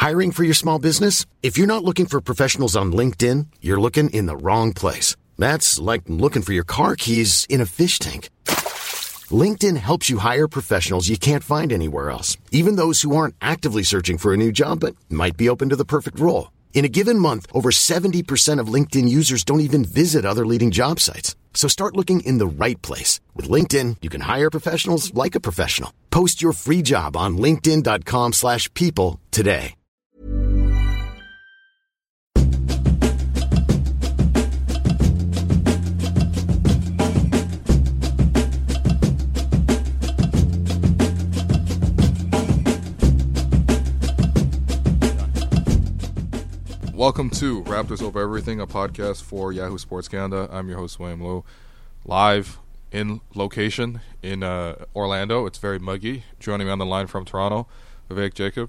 Hiring for your small business? If you're not looking for professionals on LinkedIn, you're looking in the wrong place. That's like looking for your car keys in a fish tank. LinkedIn helps you hire professionals you can't find anywhere else, even those who aren't actively searching for a new job but might be open to the perfect role. In a given month, over 70% of LinkedIn users don't even visit other leading job sites. So start looking in the right place. With LinkedIn, you can hire professionals like a professional. Post your free job on linkedin.com/people today. Welcome to Raptors Over Everything, a podcast for Yahoo Sports Canada. I'm your host, William Lowe, live in location in Orlando. It's very muggy. Joining me on the line from Toronto, Vivek Jacob.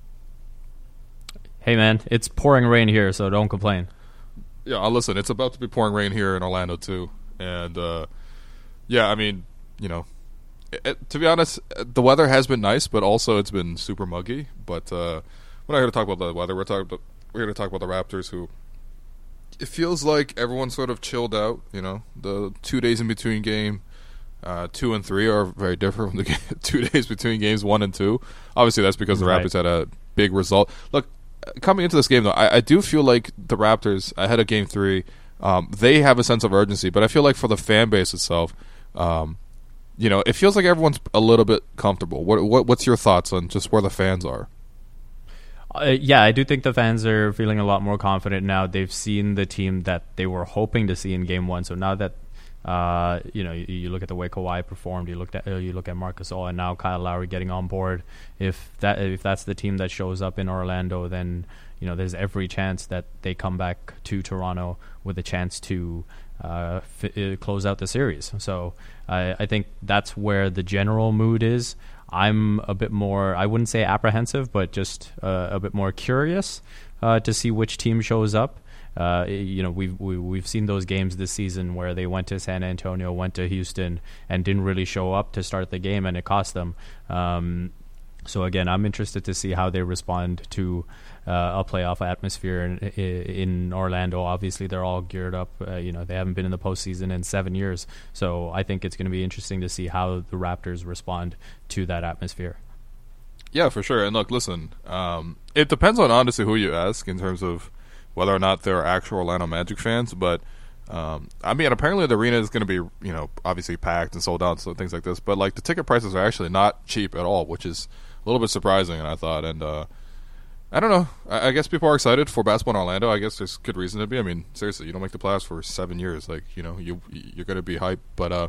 Hey man, it's pouring rain here, so don't complain. Yeah, listen, it's about to be pouring rain here in Orlando too. And yeah, I mean, you know, to be honest, the weather has been nice, but also it's been super muggy. But we're not here to talk about the weather. We're here to talk about the Raptors, who it feels like everyone sort of chilled out. You know, the 2 days in between game 2 and 3 are very different from the 2 days between games 1 and 2. Obviously, that's because the Raptors had a big result. Look, coming into this game, though, I do feel like the Raptors, ahead of game 3, they have a sense of urgency. But I feel like for the fan base itself, you know, it feels like everyone's a little bit comfortable. What's your thoughts on just where the fans are? Yeah, I do think the fans are feeling a lot more confident now. They've seen the team that they were hoping to see in Game 1. So now that you know, you look at the way Kawhi performed, you look at Marc Gasol, and now Kyle Lowry getting on board. If that's the team that shows up in Orlando, then you know there's every chance that they come back to Toronto with a chance to close out the series. So I think that's where the general mood is. I'm a bit more, I wouldn't say apprehensive, but just a bit more curious to see which team shows up. You know, we've seen those games this season where they went to San Antonio, went to Houston, and didn't really show up to start the game, and it cost them. So again, I'm interested to see how they respond to a playoff atmosphere in Orlando. Obviously, they're all geared up. You know, they haven't been in the postseason in 7 years. So I think it's going to be interesting to see how the Raptors respond to that atmosphere. Yeah, for sure. And look, listen, it depends on honestly who you ask in terms of whether or not they're actual Orlando Magic fans. But I mean, apparently the arena is going to be, you know, obviously packed and sold out, so things like this. But like the ticket prices are actually not cheap at all, which is a little bit surprising, I thought. And I don't know. I guess people are excited for basketball in Orlando. I guess there's good reason to be. I mean, seriously, you don't make the playoffs for 7 years. Like, you know, you're going to be hyped. But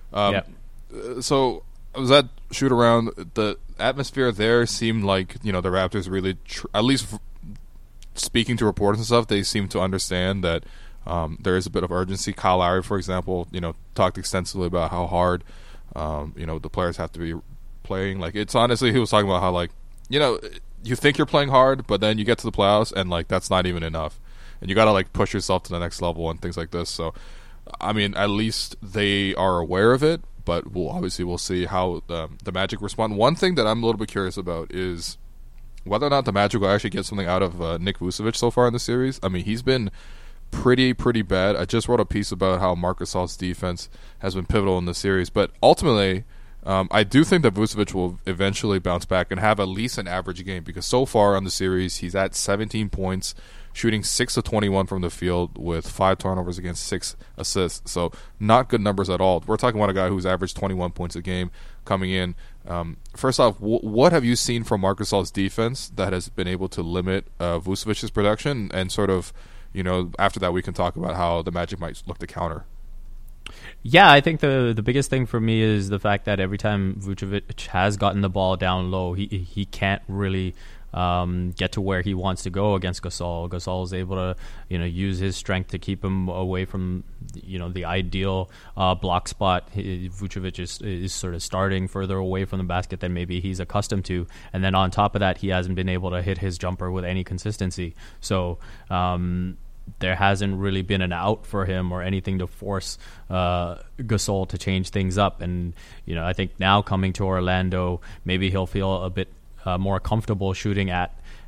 so I was at shoot around. The atmosphere there seemed like, you know, the Raptors really, at least speaking to reporters and stuff, they seem to understand that there is a bit of urgency. Kyle Lowry, for example, you know, talked extensively about how hard, you know, the players have to be playing. Like, it's honestly, he was talking about how, like, you know, you think you're playing hard, but then you get to the playoffs and like that's not even enough, and you got to like push yourself to the next level and things like this. So I mean, at least they are aware of it, but we'll see how the Magic respond. One thing that I'm a little bit curious about is whether or not the Magic will actually get something out of Nick Vucevic so far in the series. I mean, he's been pretty bad. I just wrote a piece about how Marc Gasol's defense has been pivotal in the series, but ultimately I do think that Vucevic will eventually bounce back and have at least an average game, because so far on the series he's at 17 points, shooting 6 of 21 from the field with 5 turnovers against 6 assists. So not good numbers at all. We're talking about a guy who's averaged 21 points a game coming in. First off, what have you seen from Marc Gasol's defense that has been able to limit Vucevic's production? And sort of, you know, after that we can talk about how the Magic might look to counter. Yeah, I think the biggest thing for me is the fact that every time Vucevic has gotten the ball down low, he can't really get to where he wants to go against Gasol. Gasol is able to, use his strength to keep him away from, the ideal block spot. Vucevic is sort of starting further away from the basket than maybe he's accustomed to. And then on top of that, he hasn't been able to hit his jumper with any consistency. So there hasn't really been an out for him or anything to force Gasol to change things up. And, I think now coming to Orlando, maybe he'll feel a bit more comfortable shooting at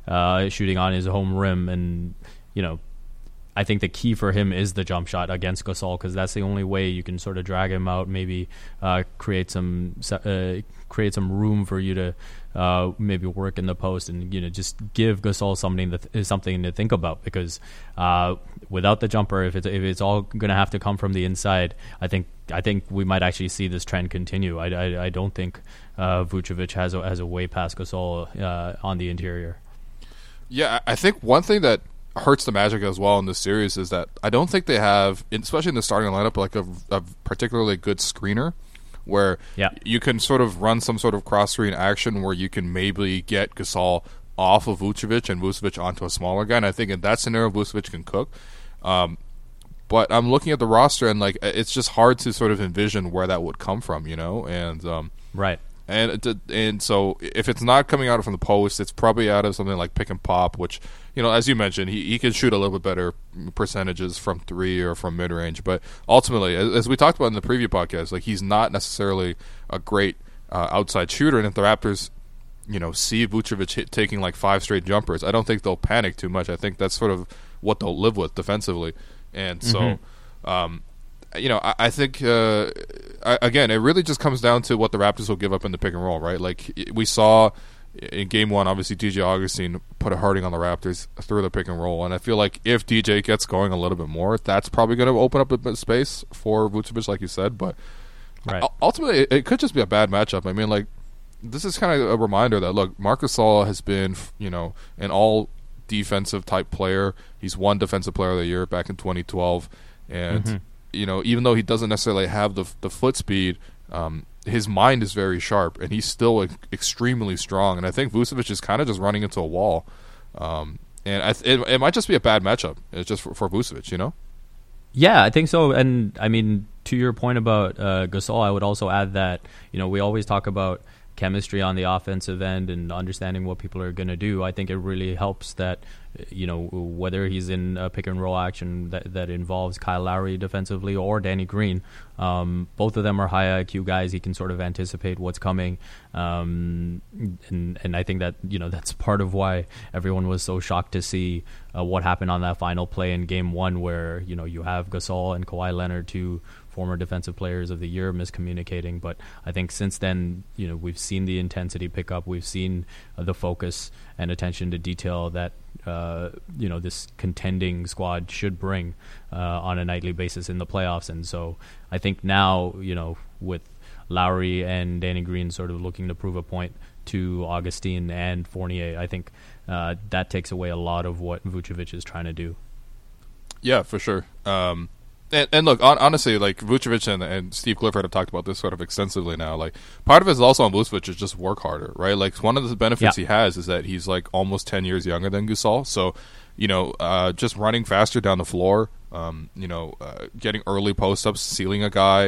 shooting on his home rim, and I think the key for him is the jump shot against Gasol, because that's the only way you can sort of drag him out, maybe create some room for you to maybe work in the post, and just give Gasol something to think about, because without the jumper, if it's all going to have to come from the inside, I think we might actually see this trend continue. I don't think Vucevic has a way past Gasol on the interior. Yeah, I think one thing that hurts the Magic as well in this series is that I don't think they have, especially in the starting lineup, like a particularly good screener where you can sort of run some sort of cross-screen action where you can maybe get Gasol off of Vucevic and Vucevic onto a smaller guy. And I think in that scenario, Vucevic can cook. But I'm looking at the roster, and like it's just hard to sort of envision where that would come from, and right. And so if it's not coming out from the post, it's probably out of something like pick and pop, which, as you mentioned, he can shoot a little bit better percentages from three or from mid range. But ultimately, as we talked about in the preview podcast, like he's not necessarily a great outside shooter. And if the Raptors, see Vucevic taking like 5 straight jumpers, I don't think they'll panic too much. I think that's sort of what they'll live with defensively. And so, I think, again, it really just comes down to what the Raptors will give up in the pick and roll, right? Like, we saw in Game 1, obviously, DJ Augustin put a hurting on the Raptors through the pick and roll. And I feel like if DJ gets going a little bit more, that's probably going to open up a bit of space for Vucevic, like you said. But ultimately, it could just be a bad matchup. I mean, like, this is kind of a reminder that, look, Marc Gasol has been, an all defensive type player. He's won Defensive Player of the Year back in 2012. And even though he doesn't necessarily have the foot speed, his mind is very sharp, and he's still extremely strong. And I think Vucevic is kind of just running into a wall. And it might just be a bad matchup. It's just for Vucevic, Yeah, I think so. And I mean, to your point about Gasol, I would also add that we always talk about chemistry on the offensive end and understanding what people are going to do. I think it really helps that whether he's in a pick and roll action that involves Kyle Lowry defensively or Danny Green, both of them are high IQ guys. He can sort of anticipate what's coming, and I think that that's part of why everyone was so shocked to see what happened on that final play in Game 1, where you have Gasol and Kawhi Leonard, two former Defensive Players of the Year, miscommunicating. But I think since then, we've seen the intensity pick up. We've seen the focus and attention to detail that this contending squad should bring on a nightly basis in the playoffs. And so I think now, with Lowry and Danny Green sort of looking to prove a point to Augustin and Fournier, I think that takes away a lot of what Vucevic is trying to do. Yeah, for sure. And look, honestly, like Vucevic and Steve Clifford have talked about this sort of extensively now. Like, part of it is also on Vucevic is just work harder, right? Like, one of the benefits he has is that he's like almost 10 years younger than Gasol. So, just running faster down the floor, getting early post-ups, sealing a guy,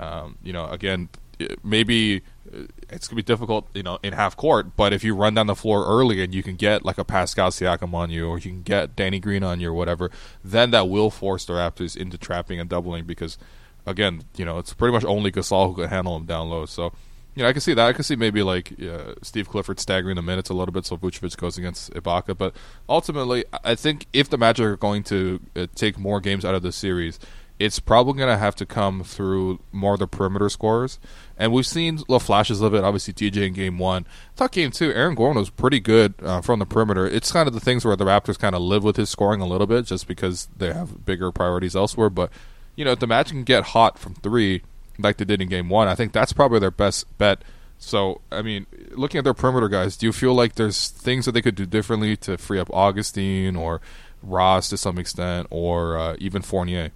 again, maybe it's going to be difficult, in half court, but if you run down the floor early and you can get like a Pascal Siakam on you, or you can get Danny Green on you or whatever, then that will force the Raptors into trapping and doubling, because again, it's pretty much only Gasol who can handle him down low. So, I can see that. I can see maybe like Steve Clifford staggering the minutes a little bit so Vucevic goes against Ibaka. But ultimately, I think if the Magic are going to take more games out of the series, it's probably going to have to come through more of the perimeter scorers. And we've seen little flashes of it, obviously, TJ in Game 1. I thought Game 2, Aaron Gordon was pretty good from the perimeter. It's kind of the things where the Raptors kind of live with his scoring a little bit just because they have bigger priorities elsewhere. But, if the Magic can get hot from 3 like they did in Game 1, I think that's probably their best bet. So, I mean, looking at their perimeter guys, do you feel like there's things that they could do differently to free up Augustin or Ross to some extent, or even Fournier?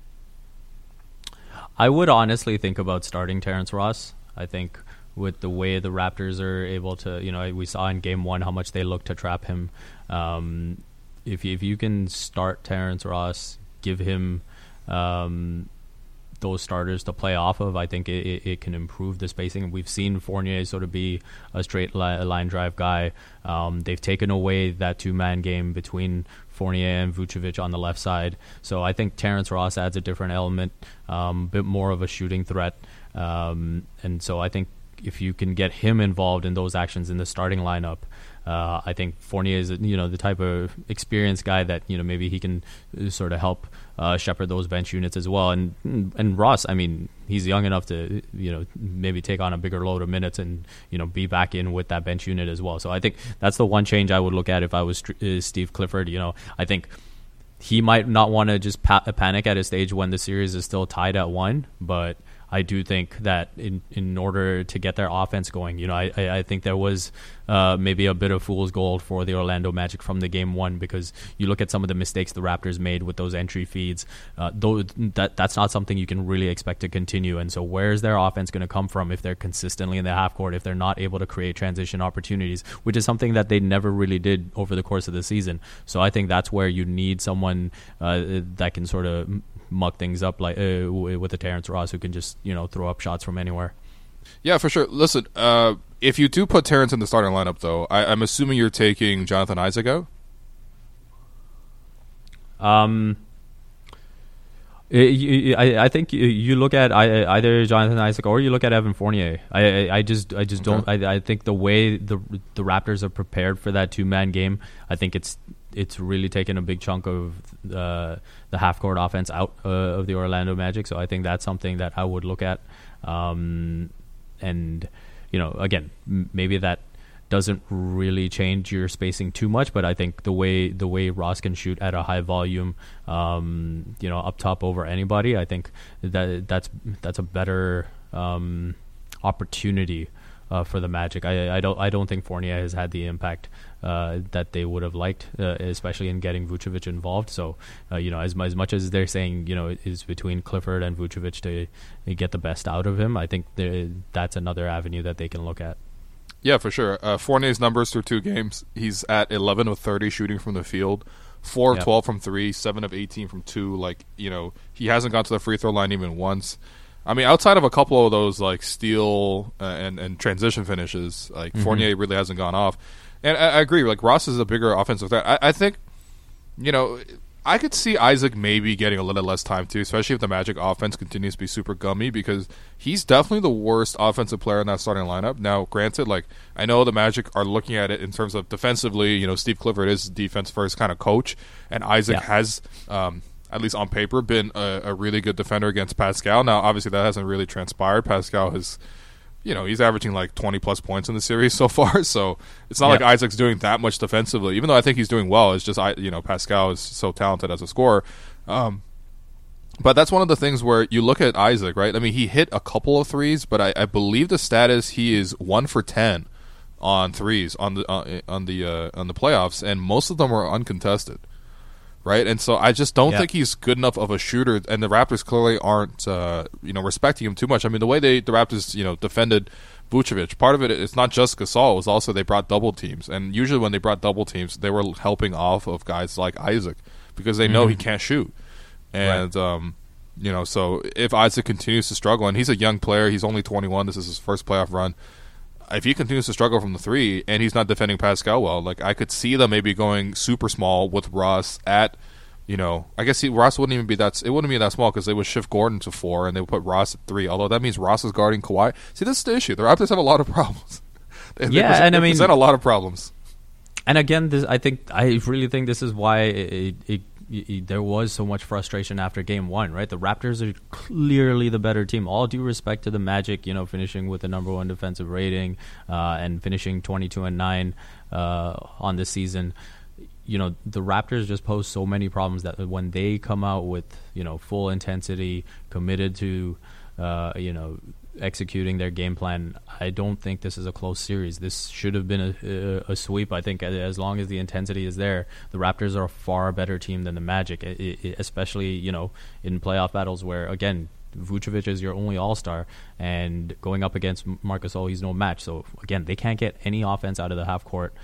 I would honestly think about starting Terrence Ross. I think with the way the Raptors are able to, we saw in Game 1 how much they look to trap him. If you can start Terrence Ross, give him those starters to play off of, I think it can improve the spacing. We've seen Fournier sort of be a straight line drive guy. They've taken away that two-man game between Fournier and Vucevic on the left side. So I think Terrence Ross adds a different element, a bit more of a shooting threat. And so I think, if you can get him involved in those actions in the starting lineup, I think Fournier is the type of experienced guy that maybe he can sort of help shepherd those bench units as well. And Ross, I mean, he's young enough to maybe take on a bigger load of minutes and be back in with that bench unit as well. So I think that's the one change I would look at if I was Steve Clifford. I think he might not want to just panic at a stage when the series is still tied at 1, but I do think that in order to get their offense going, I think there was maybe a bit of fool's gold for the Orlando Magic from the game 1, because you look at some of the mistakes the Raptors made with those entry feeds. That's not something you can really expect to continue. And so where's their offense going to come from if they're consistently in the half court, if they're not able to create transition opportunities, which is something that they never really did over the course of the season. So I think that's where you need someone that can sort of muck things up like with a Terrence Ross who can just throw up shots from anywhere. Yeah, for sure. Listen, if you do put Terrence in the starting lineup, though, I'm assuming you're taking Jonathan Isaac out? I think you look at either Jonathan Isaac or you look at Evan Fournier. I just don't. I think the way the Raptors are prepared for that 2-man game, I think it's really taken a big chunk of the half-court offense out of the Orlando Magic. So I think that's something that I would look at. And again, maybe that doesn't really change your spacing too much, but I think the way Ross can shoot at a high volume, up top over anybody, I think that's a better opportunity for the Magic. I don't think Fournier has had the impact that they would have liked, especially in getting Vucevic involved. So as much as they're saying it's between Clifford and Vucevic to get the best out of him, I think that's another avenue that they can look at. Yeah, for sure. Fournier's numbers through 2 games, he's at 11 of 30 shooting from the field, 4 of 12 from 3, 7 of 18 from 2. He hasn't gone to the free throw line even once. I mean, outside of a couple of those steal and transition finishes, Fournier really hasn't gone off. And I agree. Ross is a bigger offensive threat. I think, I could see Isaac maybe getting a little less time too, especially if the Magic offense continues to be super gummy, because he's definitely the worst offensive player in that starting lineup. Now, granted, I know the Magic are looking at it in terms of defensively. Steve Clifford is defense first kind of coach, and Isaac has, at least on paper, been a really good defender against Pascal. Now, obviously, that hasn't really transpired. Pascal has, he's averaging 20-plus points in the series so far, so it's not like Isaac's doing that much defensively, even though I think he's doing well. It's just, Pascal is so talented as a scorer. But that's one of the things where you look at Isaac, right? I mean, he hit a couple of threes, but I believe the stat is he is 1 for 10 on threes on the playoffs, and most of them were uncontested. Right, and so I just don't think he's good enough of a shooter, and the Raptors clearly aren't, respecting him too much. I mean, the way the Raptors, defended Vucevic, part of it's not just Gasol; it was also they brought double teams, and usually when they brought double teams, they were helping off of guys like Isaac because they know he can't shoot, and so if Isaac continues to struggle, and he's a young player, he's only 21, this is his first playoff run. If he continues to struggle from the 3 and he's not defending Pascal well, I could see them maybe going super small with Ross at, I guess Ross wouldn't even be that. It wouldn't be that small because they would shift Gordon to 4 and they would put Ross at 3. Although that means Ross is guarding Kawhi. See, this is the issue. The Raptors have a lot of problems. they present a lot of problems. And again, I really think this is why there was so much frustration after game 1, right? The Raptors are clearly the better team. All due respect to the Magic, finishing with the number 1 defensive rating and finishing 22-9 on the season. The Raptors just pose so many problems that when they come out with, full intensity, committed to, executing their game plan, I don't think this is a close series. This should have been a sweep. I think as long as the intensity is there, the Raptors are a far better team than the Magic, especially in playoff battles where, again, Vucevic is your only all-star, and going up against Marc Gasol, he's no match. So again, they can't get any offense out of the half court.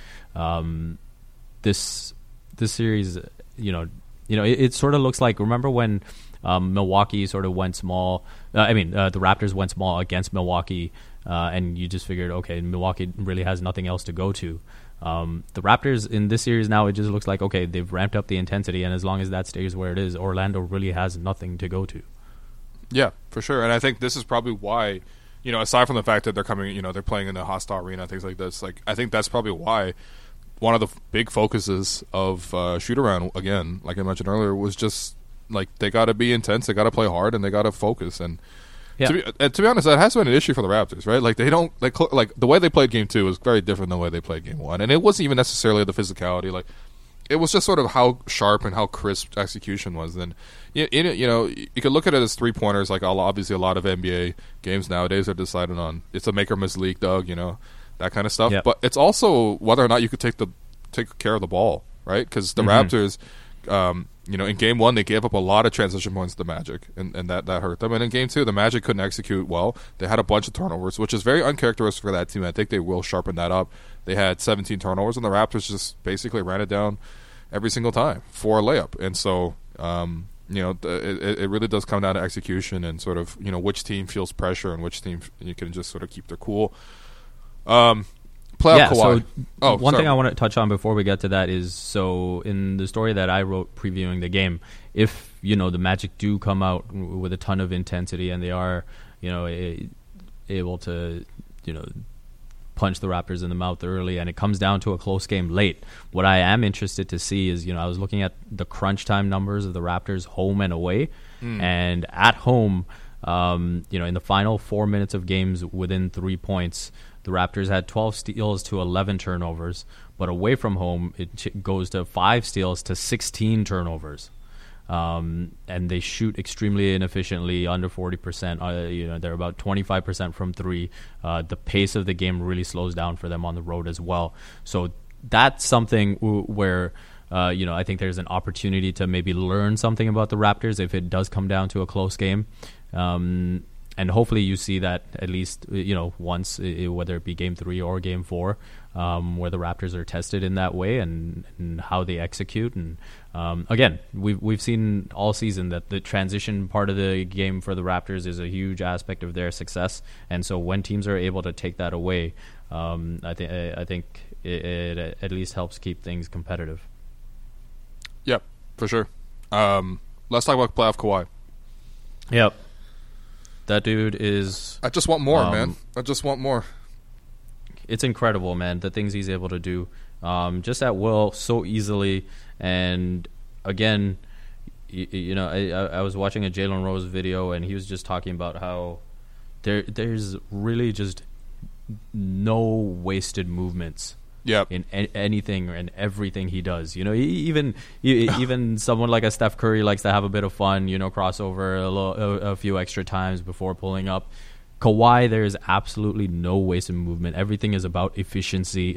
This series, it sort of looks like, remember when Milwaukee sort of went small. The Raptors went small against Milwaukee, and you just figured, okay, Milwaukee really has nothing else to go to. The Raptors in this series now, it just looks like, okay, they've ramped up the intensity, and as long as that stays where it is, Orlando really has nothing to go to. Yeah, for sure. And I think this is probably why aside from the fact that they're coming, they're playing in a hostile arena, things like this. Like, I think that's probably why one of the big focuses of shoot around, again, like I mentioned earlier, was just like they got to be intense, they got to play hard, and they got to focus. And to be honest, that has been an issue for the Raptors, right? Like they don't like the way they played Game 2 was very different than the way they played Game 1, and it wasn't even necessarily the physicality. Like it was just sort of how sharp and how crisp execution was. And you could look at it as 3-pointers. Like obviously, a lot of NBA games nowadays are decided on it's a make or miss league, Doug. That kind of stuff. Yep. But it's also whether or not you could take care of the ball, right? Because the Raptors, in Game 1 they gave up a lot of transition points to the Magic, and that hurt them. And in Game 2, the Magic couldn't execute well. They had a bunch of turnovers, which is very uncharacteristic for that team. I think they will sharpen that up. They had 17 turnovers, and the Raptors just basically ran it down every single time for a layup. And so, it really does come down to execution and sort of which team feels pressure and which team you can just sort of keep their cool. Playoff Kawhi. So one thing I want to touch on before we get to that is, so in the story that I wrote previewing the game, if the Magic do come out with a ton of intensity and they are able to punch the Raptors in the mouth early and it comes down to a close game late, what I am interested to see is I was looking at the crunch time numbers of the Raptors home and away, and at home in the final 4 minutes of games within 3 points, the Raptors had 12 steals to 11 turnovers, but away from home, it goes to 5 steals to 16 turnovers. And they shoot extremely inefficiently, under 40%. They're about 25% from 3. The pace of the game really slows down for them on the road as well. So that's something where I think there's an opportunity to maybe learn something about the Raptors if it does come down to a close game. And hopefully you see that at least once, whether it be Game 3 or Game 4, where the Raptors are tested in that way and how they execute. And again, we've seen all season that the transition part of the game for the Raptors is a huge aspect of their success. And so when teams are able to take that away, I think it at least helps keep things competitive. Yep, for sure. Let's talk about playoff Kawhi. Yep. That dude is... I just want more, man. I just want more. It's incredible, man, the things he's able to do. Just at will, so easily. And again, I was watching a Jalen Rose video, and he was just talking about how there's really just no wasted movements. Yep. In anything and everything he does. Even someone like a Steph Curry likes to have a bit of fun, crossover a few extra times before pulling up. Kawhi, there is absolutely no wasted movement. Everything is about efficiency.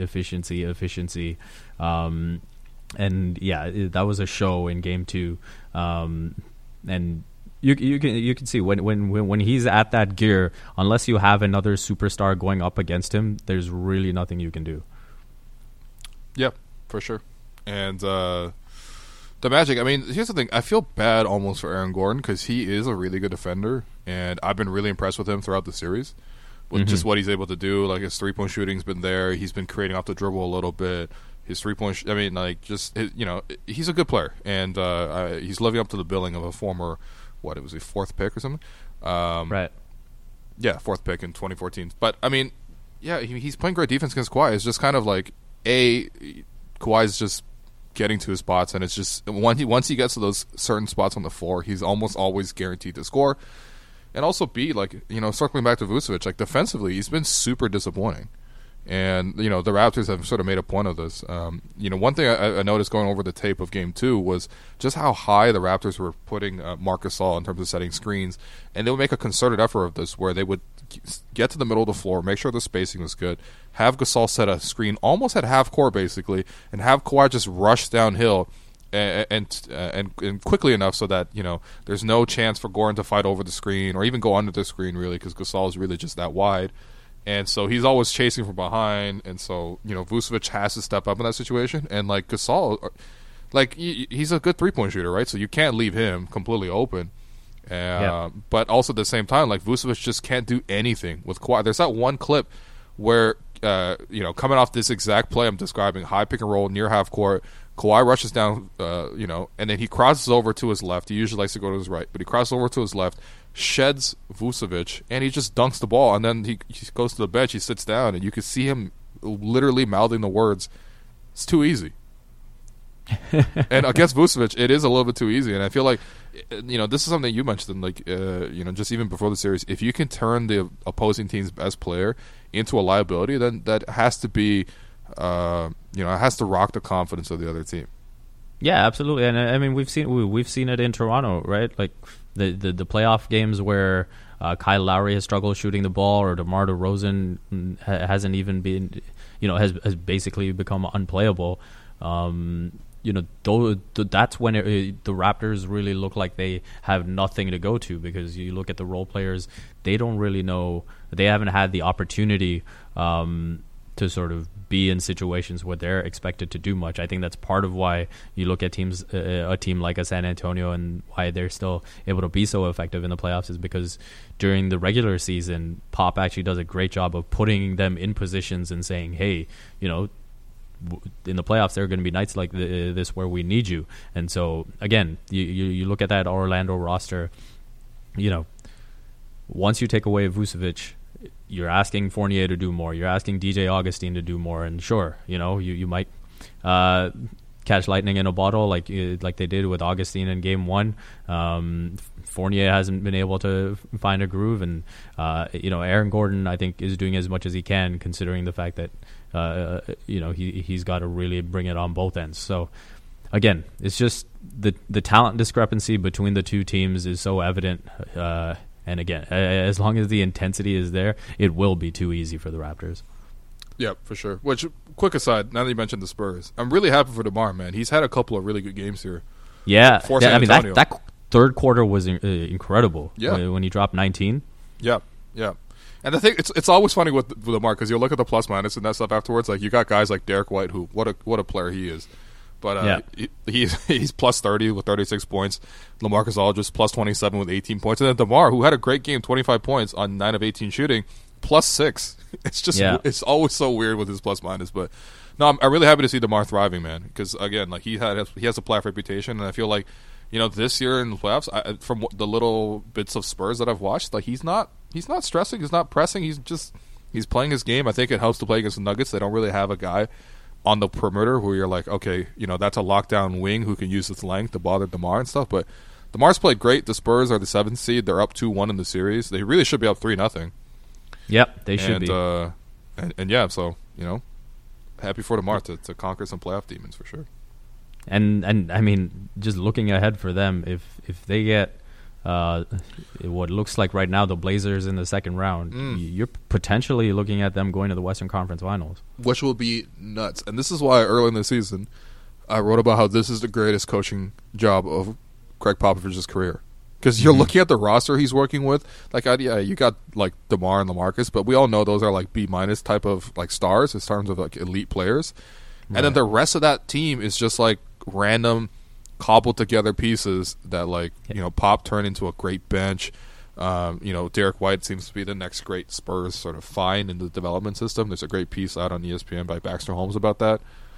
And yeah, that was a show in Game 2. And you can see when he's at that gear, unless you have another superstar going up against him, there's really nothing you can do. Yep, for sure. And the Magic, I mean, here's the thing. I feel bad almost for Aaron Gordon because he is a really good defender, and I've been really impressed with him throughout the series with just what he's able to do. Like, his three-point shooting's been there. He's been creating off the dribble a little bit. His three-point he's a good player, and he's living up to the billing of a former, it was a 4th pick or something? Right. Yeah, 4th pick in 2014. But, I mean, yeah, he's playing great defense against Kawhi. It's just kind of like, Kawhi's just getting to his spots, and it's just once he gets to those certain spots on the floor, he's almost always guaranteed to score. And also B, circling back to Vucevic, defensively, he's been super disappointing. And, the Raptors have sort of made a point of this. One thing I noticed going over the tape of Game 2 was just how high the Raptors were putting Marc Gasol in terms of setting screens. And they would make a concerted effort of this where they would get to the middle of the floor, make sure the spacing was good, have Gasol set a screen almost at half court basically, and have Kawhi just rush downhill and quickly enough so that there's no chance for Gordon to fight over the screen or even go under the screen really, because Gasol is really just that wide. And so he's always chasing from behind, and so Vucevic has to step up in that situation. And Gasol, he's a good 3-point shooter, right? So you can't leave him completely open. But also at the same time, Vucevic just can't do anything with Kawhi. There's that one clip where coming off this exact play I'm describing, high pick and roll near half court, Kawhi rushes down, and then he crosses over to his left. He usually likes to go to his right, but he crosses over to his left, sheds Vucevic, and he just dunks the ball. And then he goes to the bench, he sits down, and you can see him literally mouthing the words, "It's too easy." And against Vucevic, it is a little bit too easy. And I feel like, this is something you mentioned, just even before the series. If you can turn the opposing team's best player into a liability, then that has to be, it has to rock the confidence of the other team. Yeah, absolutely. And I mean, we've seen it in Toronto, right? Like the playoff games where Kyle Lowry has struggled shooting the ball, or DeMar DeRozan hasn't even been, has basically become unplayable. That's when the Raptors really look like they have nothing to go to, because you look at the role players, they don't really know, they haven't had the opportunity to sort of be in situations where they're expected to do much. I think that's part of why you look at a team like a San Antonio, and why they're still able to be so effective in the playoffs, is because during the regular season, Pop actually does a great job of putting them in positions and saying, hey, in the playoffs, there are going to be nights like this where we need you. And so, again, you look at that Orlando roster, once you take away Vucevic, you're asking Fournier to do more. You're asking DJ Augustine to do more. And sure, you might catch lightning in a bottle like they did with Augustine in Game 1. Fournier hasn't been able to find a groove. And, Aaron Gordon, I think, is doing as much as he can, considering the fact that, he's got to really bring it on both ends. So, again, it's just the talent discrepancy between the two teams is so evident. And again, as long as the intensity is there, it will be too easy for the Raptors. Yeah, for sure. Which, quick aside, now that you mentioned the Spurs, I'm really happy for DeMar, man. He's had a couple of really good games here. Yeah. For San Antonio. That third quarter was incredible. Yeah. When he dropped 19. Yeah. And the thing, it's always funny with DeMar, because you'll look at the plus minus and that stuff afterwards. Like, you got guys like Derek White, who what a player he is. But he's plus 30 with 36 points. LaMarcus Aldridge plus 27 with 18 points. And then DeMar, who had a great game, 25 points on 9 of 18 shooting, plus 6. It's just it's always so weird with his plus minus. But no, I'm really happy to see DeMar thriving, man. Because again, like he has a playoff reputation, and I feel like this year in the playoffs, from the little bits of Spurs that I've watched, like he's not stressing, he's not pressing, he's playing his game. I think it helps to play against the Nuggets. They don't really have a guy on the perimeter where you're like, okay, that's a lockdown wing who can use its length to bother DeMar and stuff. But DeMar's played great. The Spurs are the 7th seed. They're up 2-1 in the series. They really should be up 3-0. Yep, they should be. So happy for DeMar to conquer some playoff demons for sure. And I mean, just looking ahead for them, if they get what looks like right now the Blazers in the second round, you're potentially looking at them going to the Western Conference Finals, which will be nuts. And this is why early in the season I wrote about how this is the greatest coaching job of Greg Popovich's career, because you're looking at the roster he's working with. Like, you got like DeMar and LaMarcus, but we all know those are like B- type of like stars in terms of like elite players. Right. And then the rest of that team is just like random cobbled together pieces that Pop turned into a great bench. Derek White seems to be the next great Spurs sort of find in the development system. There's a great piece out on ESPN by Baxter Holmes about that.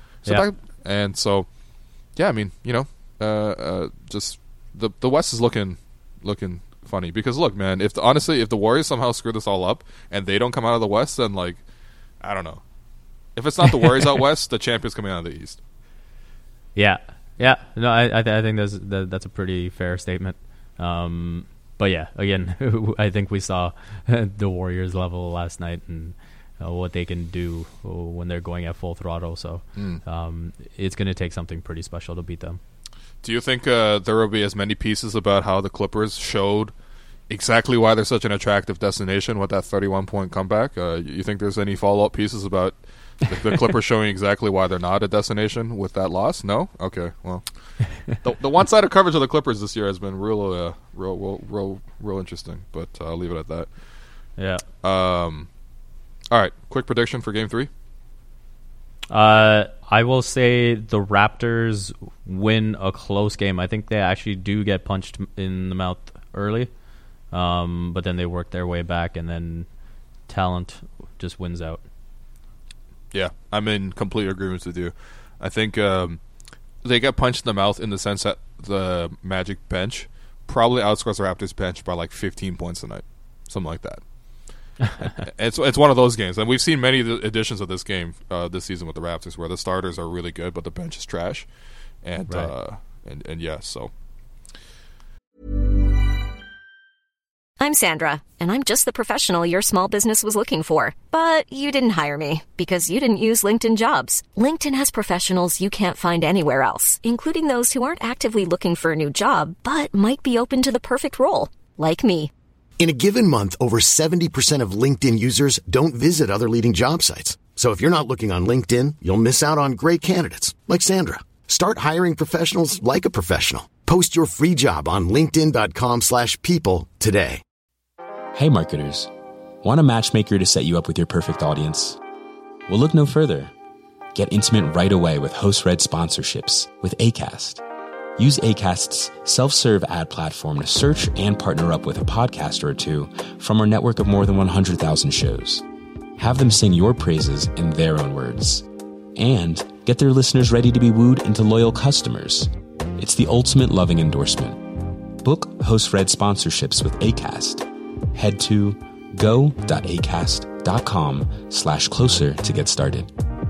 Just the West is looking funny, because look, man, if the Warriors somehow screw this all up and they don't come out of the West, then I don't know. If it's not the Warriors out West, the champion's coming out of the East. Yeah. No, I think that's a pretty fair statement. But yeah, again, I think we saw the Warriors level last night, and what they can do when they're going at full throttle. So it's going to take something pretty special to beat them. Do you think there will be as many pieces about how the Clippers showed exactly why they're such an attractive destination with that 31-point comeback? You think there's any follow-up pieces about the Clippers showing exactly why they're not a destination with that loss? No? Okay, well. The one-sided coverage of the Clippers this year has been real interesting, but I'll leave it at that. Yeah. All right, quick prediction for Game 3. I will say the Raptors win a close game. I think they actually do get punched in the mouth early, but then they work their way back, and then talent just wins out. Yeah, I'm in complete agreement with you. I think they get punched in the mouth in the sense that the Magic bench probably outscores the Raptors bench by like 15 points a night, something like that. It's one of those games, and we've seen many editions of this game this season with the Raptors where the starters are really good, but the bench is trash, and yeah, so. I'm Sandra, and I'm just the professional your small business was looking for. But you didn't hire me because you didn't use LinkedIn Jobs. LinkedIn has professionals you can't find anywhere else, including those who aren't actively looking for a new job, but might be open to the perfect role, like me. In a given month, over 70% of LinkedIn users don't visit other leading job sites. So if you're not looking on LinkedIn, you'll miss out on great candidates like Sandra. Start hiring professionals like a professional. Post your free job on linkedin.com/people today. Hey marketers, want a matchmaker to set you up with your perfect audience? Well, look no further. Get intimate right away with host-read sponsorships with Acast. Use Acast's self-serve ad platform to search and partner up with a podcaster or two from our network of more than 100,000 shows. Have them sing your praises in their own words. And get their listeners ready to be wooed into loyal customers. It's the ultimate loving endorsement. Book host-read sponsorships with Acast. Head to go.acast.com/closer to get started.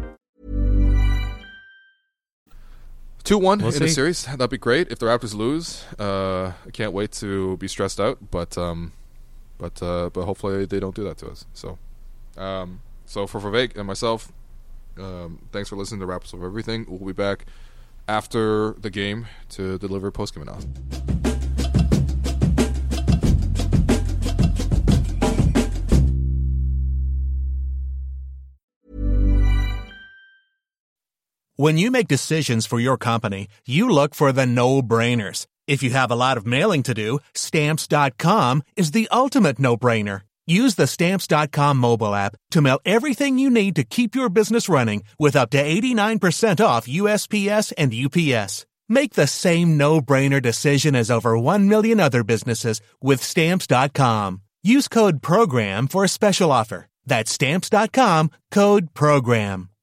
2-1 in the series. That'd be great if the Raptors lose. I can't wait to be stressed out, but hopefully they don't do that to us. So for Vivek and myself, thanks for listening to Raptors of Everything. We'll be back after the game to deliver post-game analysis. When you make decisions for your company, you look for the no-brainers. If you have a lot of mailing to do, Stamps.com is the ultimate no-brainer. Use the Stamps.com mobile app to mail everything you need to keep your business running with up to 89% off USPS and UPS. Make the same no-brainer decision as over 1 million other businesses with Stamps.com. Use code PROGRAM for a special offer. That's Stamps.com, code PROGRAM.